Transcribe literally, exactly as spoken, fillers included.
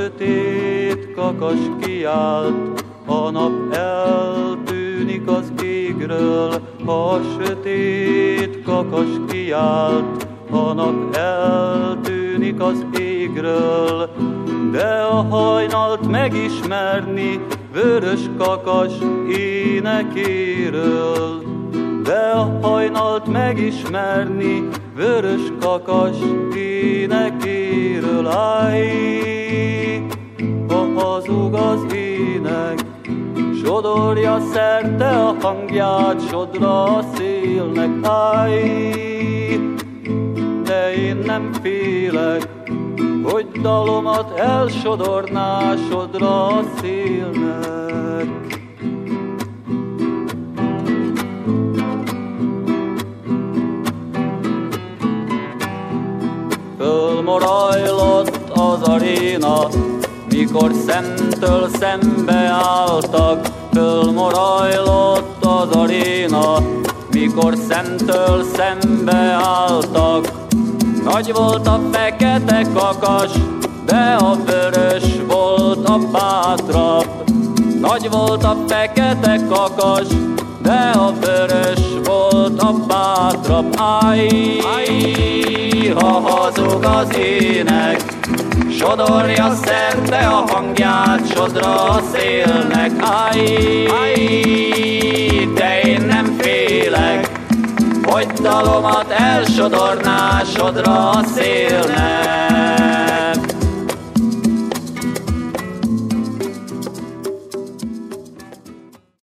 sötét kakas kiált, a nap eltűnik az égről. A sötét kakas kiált, a nap eltűnik az égről. De a hajnalt megismerni vörös kakas énekéről. De a hajnalt megismerni vörös kakas énekéről. Áj, a hazug az ének, sodorja szerte a hangját, sodra a szélnek. Áj, de én nem félek, hogy dalomat elsodorná sodra a szélnek. Fölmorajlott az aréna, mikor szemtől szembe álltak. Fölmorajlott az aréna, mikor szemtől szembe álltak. Nagy volt a fekete kakas, de a vörös volt a bátrabb. Nagy volt a fekete kakas, de a vörös volt a bátrabb. Áj, ha hazug az ének, sodorja szerte a hangját, sodra a szélnek. Áj, de én nem félek, hogy dalomat elsodorná sodra a szélnek.